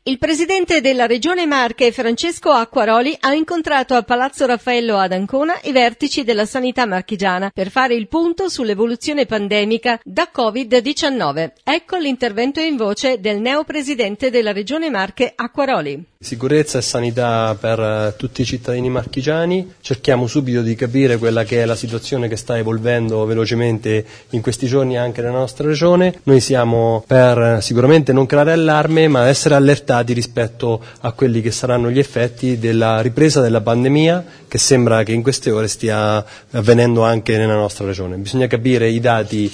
Il presidente della Regione Marche, Francesco Acquaroli, ha incontrato a Palazzo Raffaello ad Ancona i vertici della sanità marchigiana per fare il punto sull'evoluzione pandemica da Covid-19. Ecco l'intervento in voce del neopresidente della Regione Marche, Acquaroli. Sicurezza e sanità per tutti i cittadini marchigiani. Cerchiamo subito di capire quella che è la situazione che sta evolvendo velocemente in questi giorni anche nella nostra regione. Noi siamo per sicuramente non creare allarme, ma essere allertati rispetto a quelli che saranno gli effetti della ripresa della pandemia, che sembra che in queste ore stia avvenendo anche nella nostra regione. Bisogna capire i dati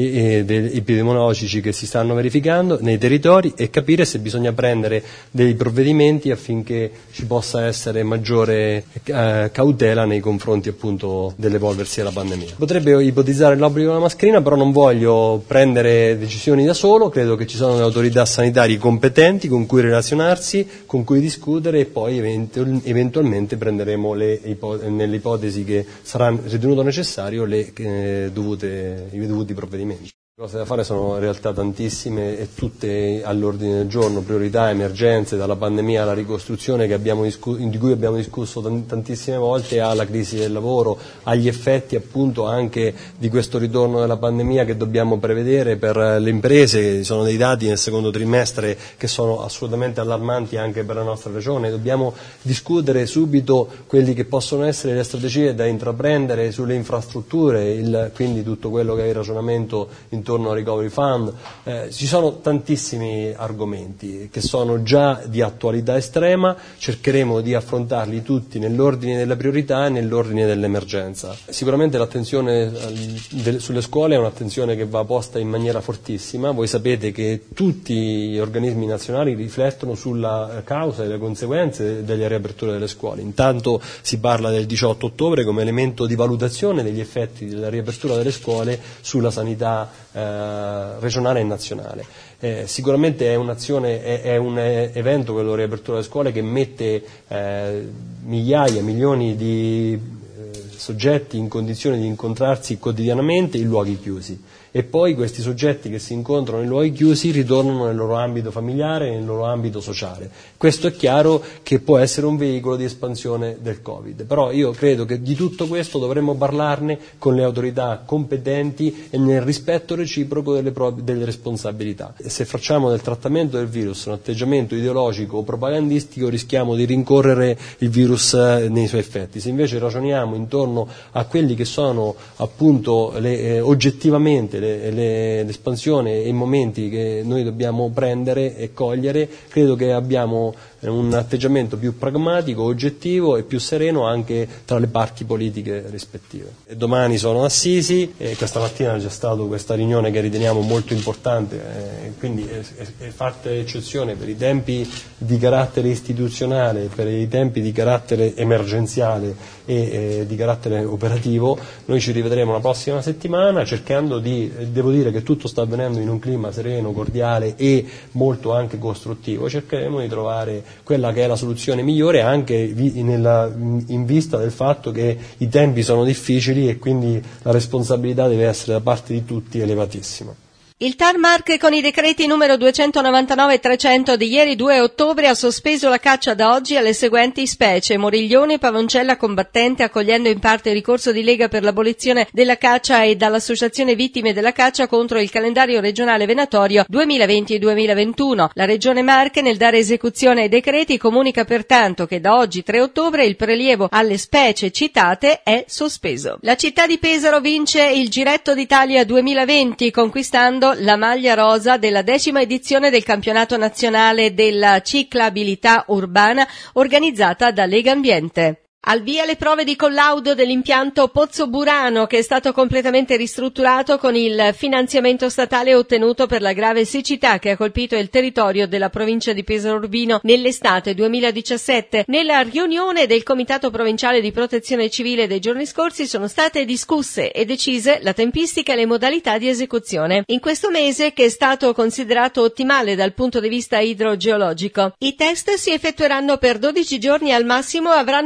epidemiologici che si stanno verificando nei territori e capire se bisogna prendere dei provvedimenti affinché ci possa essere maggiore cautela nei confronti appunto dell'evolversi della pandemia. Potrebbe ipotizzare l'obbligo della mascherina, però non voglio prendere decisioni da solo, credo che ci sono le autorità sanitarie competenti con cui relazionarsi, con cui discutere e poi eventualmente prenderemo nelle ipotesi che sarà ritenuto necessario i dovuti provvedimenti. Le cose da fare sono in realtà tantissime e tutte all'ordine del giorno, priorità, emergenze, dalla pandemia alla ricostruzione di cui abbiamo discusso tantissime volte, alla crisi del lavoro, agli effetti appunto anche di questo ritorno della pandemia che dobbiamo prevedere per le imprese. Ci sono dei dati nel secondo trimestre che sono assolutamente allarmanti anche per la nostra regione. Dobbiamo discutere subito quelli che possono essere le strategie da intraprendere sulle infrastrutture, quindi tutto quello che è il ragionamento intorno al Recovery Fund. Ci sono tantissimi argomenti che sono già di attualità estrema, cercheremo di affrontarli tutti nell'ordine della priorità e nell'ordine dell'emergenza. Sicuramente l'attenzione sulle scuole è un'attenzione che va posta in maniera fortissima. Voi sapete che tutti gli organismi nazionali riflettono sulla causa e le conseguenze delle riaperture delle scuole. Intanto si parla del 18 ottobre come elemento di valutazione degli effetti della riapertura delle scuole sulla sanità regionale e nazionale. Sicuramente è un evento, quello riapertura delle scuole, che mette milioni di soggetti in condizione di incontrarsi quotidianamente in luoghi chiusi. E poi questi soggetti che si incontrano in luoghi chiusi ritornano nel loro ambito familiare e nel loro ambito sociale. Questo è chiaro che può essere un veicolo di espansione del Covid, però io credo che di tutto questo dovremmo parlarne con le autorità competenti e nel rispetto reciproco delle responsabilità. E se facciamo del trattamento del virus un atteggiamento ideologico o propagandistico rischiamo di rincorrere il virus nei suoi effetti. Se invece ragioniamo intorno a quelli che sono appunto oggettivamente l'espansione e i momenti che noi dobbiamo prendere e cogliere, credo che abbiamo un atteggiamento più pragmatico, oggettivo e più sereno anche tra le parti politiche rispettive. E domani sono Assisi e questa mattina c'è stata questa riunione che riteniamo molto importante, quindi è fatta eccezione per i tempi di carattere istituzionale, per i tempi di carattere emergenziale e di carattere operativo. Noi ci rivedremo la prossima settimana cercando devo dire che tutto sta avvenendo in un clima sereno, cordiale e molto anche costruttivo. Cercheremo di trovare quella che è la soluzione migliore anche in vista del fatto che i tempi sono difficili e quindi la responsabilità deve essere da parte di tutti elevatissima. Il TAR Marche con i decreti numero 299 e 300 di ieri 2 ottobre ha sospeso la caccia da oggi alle seguenti specie: Moriglione e Pavoncella combattente, accogliendo in parte il ricorso di Lega per l'abolizione della caccia e dall'Associazione Vittime della Caccia contro il calendario regionale venatorio 2020-2021. La Regione Marche, nel dare esecuzione ai decreti, comunica pertanto che da oggi 3 ottobre il prelievo alle specie citate è sospeso. La città di Pesaro vince il Giretto d'Italia 2020 conquistando la maglia rosa della 10ª edizione del campionato nazionale della ciclabilità urbana organizzata da Lega Ambiente. Al via le prove di collaudo dell'impianto Pozzo Burano, che è stato completamente ristrutturato con il finanziamento statale ottenuto per la grave siccità che ha colpito il territorio della provincia di Pesaro Urbino nell'estate 2017. Nella riunione del Comitato Provinciale di Protezione Civile dei giorni scorsi sono state discusse e decise la tempistica e le modalità di esecuzione. In questo mese, che è stato considerato ottimale dal punto di vista idrogeologico, i test si effettueranno per 12 giorni al massimo e avranno come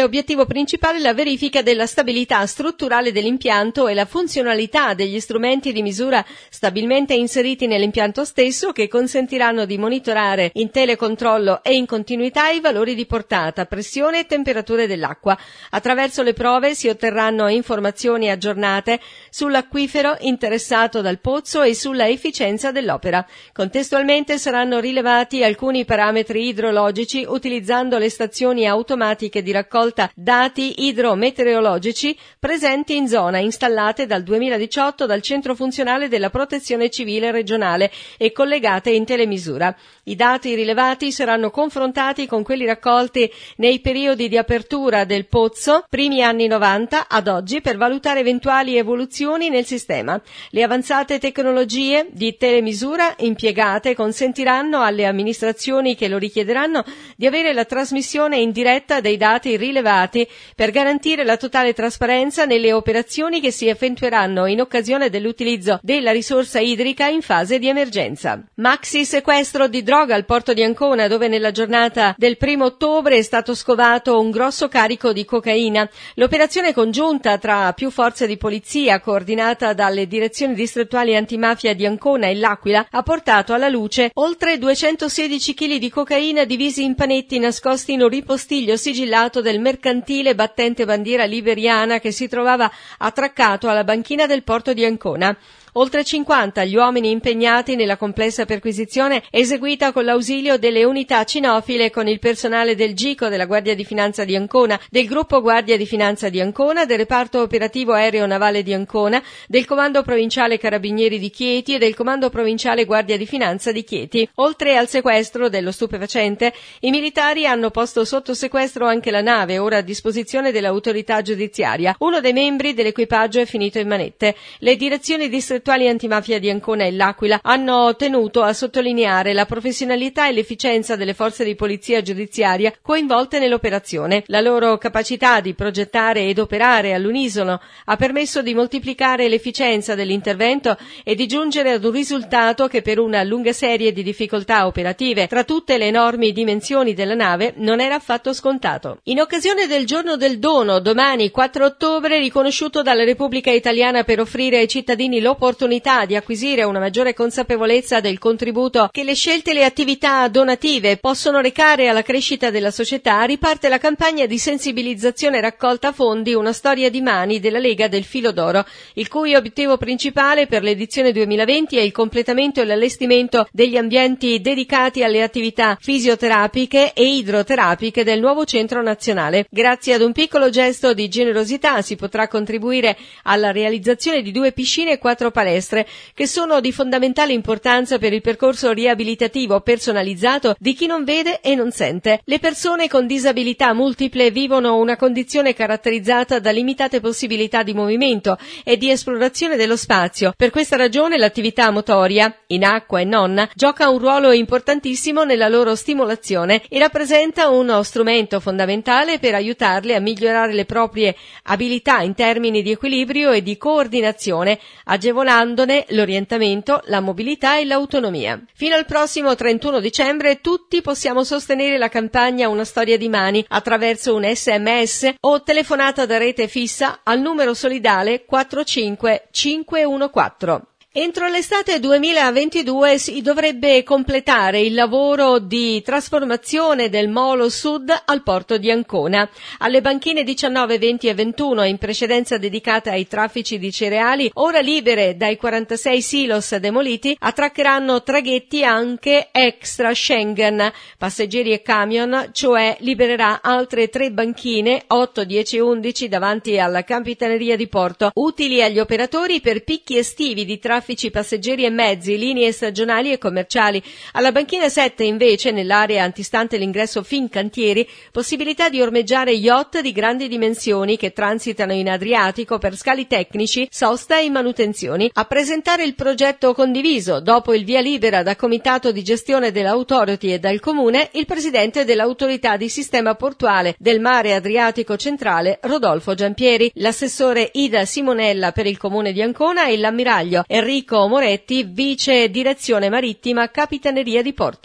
obiettivo principale la verifica della stabilità strutturale dell'impianto e la funzionalità degli strumenti di misura stabilmente inseriti nell'impianto stesso, che consentiranno di monitorare in telecontrollo e in continuità i valori di portata, pressione e temperature dell'acqua. Attraverso le prove si otterranno informazioni aggiornate sull'acquifero interessato dal pozzo e sulla efficienza dell'opera. Contestualmente saranno rilevati alcuni parametri idrologici utilizzando le stazioni automatiche di raccolta dati idrometeorologici presenti in zona, installate dal 2018 dal Centro Funzionale della Protezione Civile regionale e collegate in telemisura. I dati rilevati saranno confrontati con quelli raccolti nei periodi di apertura del pozzo, primi anni 90 ad oggi, per valutare eventuali evoluzioni nel sistema. Le avanzate tecnologie di telemisura impiegate consentiranno alle amministrazioni che lo richiederanno di avere la trasmissione in diretta dei dati rilevati per garantire la totale trasparenza nelle operazioni che si effettueranno in occasione dell'utilizzo della risorsa idrica in fase di emergenza. Maxi sequestro di droga al porto di Ancona, dove nella giornata del 1 ottobre è stato scovato un grosso carico di cocaina. L'operazione congiunta tra più forze di polizia, coordinata dalle direzioni distrettuali antimafia di Ancona e L'Aquila, ha portato alla luce oltre 216 kg di cocaina divisi in panetti nascosti in un ripostiglio sigillato del mercantile battente bandiera liberiana che si trovava attraccato alla banchina del porto di Ancona. Oltre 50 gli uomini impegnati nella complessa perquisizione eseguita con l'ausilio delle unità cinofile con il personale del GICO della Guardia di Finanza di Ancona, del Gruppo Guardia di Finanza di Ancona, del Reparto Operativo Aereo Navale di Ancona, del Comando Provinciale Carabinieri di Chieti e del Comando Provinciale Guardia di Finanza di Chieti. Oltre al sequestro dello stupefacente, i militari hanno posto sotto sequestro anche la nave, ora a disposizione dell'autorità giudiziaria. Uno dei membri dell'equipaggio è finito in manette. Le direzioni distrettuali antimafia di Ancona e L'Aquila hanno tenuto a sottolineare la professionalità e l'efficienza delle forze di polizia giudiziaria coinvolte nell'operazione. La loro capacità di progettare ed operare all'unisono ha permesso di moltiplicare l'efficienza dell'intervento e di giungere ad un risultato che, per una lunga serie di difficoltà operative tra tutte le enormi dimensioni della nave, non era affatto scontato. In occasione del Giorno del Dono, domani 4 ottobre, riconosciuto dalla Repubblica Italiana per offrire ai cittadini l'opportunità di acquisire una maggiore consapevolezza del contributo che le scelte e le attività donative possono recare alla crescita della società, riparte la campagna di sensibilizzazione raccolta fondi Una storia di mani della Lega del Filo d'Oro, il cui obiettivo principale per l'edizione 2020 è il completamento e l'allestimento degli ambienti dedicati alle attività fisioterapiche e idroterapiche del nuovo centro nazionale. Grazie ad un piccolo gesto di generosità si potrà contribuire alla realizzazione di 2 piscine e 4 palestre che sono di fondamentale importanza per il percorso riabilitativo personalizzato di chi non vede e non sente. Le persone con disabilità multiple vivono una condizione caratterizzata da limitate possibilità di movimento e di esplorazione dello spazio. Per questa ragione l'attività motoria, in acqua e non, gioca un ruolo importantissimo nella loro stimolazione e rappresenta uno strumento fondamentale per aiutarle a migliorare le proprie abilità in termini di equilibrio e di coordinazione, agevolandone l'orientamento, la mobilità e l'autonomia. Fino al prossimo 31 dicembre tutti possiamo sostenere la campagna Una storia di mani attraverso un SMS o telefonata da rete fissa al numero solidale 45514. Entro l'estate 2022 si dovrebbe completare il lavoro di trasformazione del molo sud al porto di Ancona. Alle banchine 19, 20 e 21, in precedenza dedicate ai traffici di cereali, ora libere dai 46 silos demoliti, attraccheranno traghetti anche extra Schengen, passeggeri e camion, cioè libererà altre 3 banchine, 8, 10 e 11, davanti alla Capitaneria di Porto, utili agli operatori per picchi estivi di traffici passeggeri e mezzi, linee stagionali e commerciali. Alla banchina 7 invece, nell'area antistante l'ingresso Fincantieri, possibilità di ormeggiare yacht di grandi dimensioni che transitano in Adriatico per scali tecnici, sosta e manutenzioni. A presentare il progetto condiviso, dopo il via libera da Comitato di Gestione dell'Authority e dal Comune, il presidente dell'Autorità di Sistema Portuale del Mare Adriatico Centrale, Rodolfo Giampieri, l'assessore Ida Simonella per il Comune di Ancona e l'ammiraglio Enrico Moretti, vice direzione marittima Capitaneria di Porto.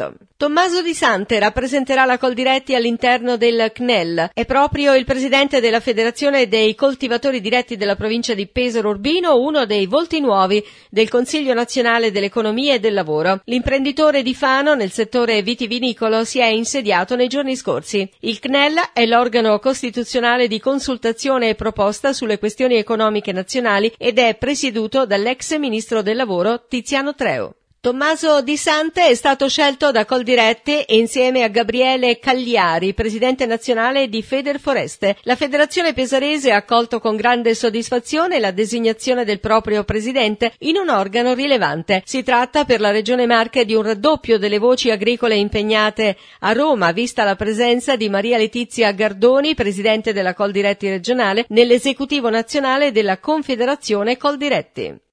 Tommaso Di Sante rappresenterà la Coldiretti all'interno del CNEL. È proprio il presidente della Federazione dei Coltivatori Diretti della provincia di Pesaro Urbino, uno dei volti nuovi del Consiglio Nazionale dell'Economia e del Lavoro. L'imprenditore di Fano nel settore vitivinicolo si è insediato nei giorni scorsi. Il CNEL è l'organo costituzionale di consultazione e proposta sulle questioni economiche nazionali ed è presieduto dall'ex ministro del Lavoro Tiziano Treu. Tommaso Di Sante è stato scelto da Coldiretti insieme a Gabriele Cagliari, presidente nazionale di Federforeste. La federazione pesarese ha accolto con grande soddisfazione la designazione del proprio presidente in un organo rilevante. Si tratta per la Regione Marche di un raddoppio delle voci agricole impegnate a Roma, vista la presenza di Maria Letizia Gardoni, presidente della Coldiretti regionale, nell'esecutivo nazionale della Confederazione Coldiretti.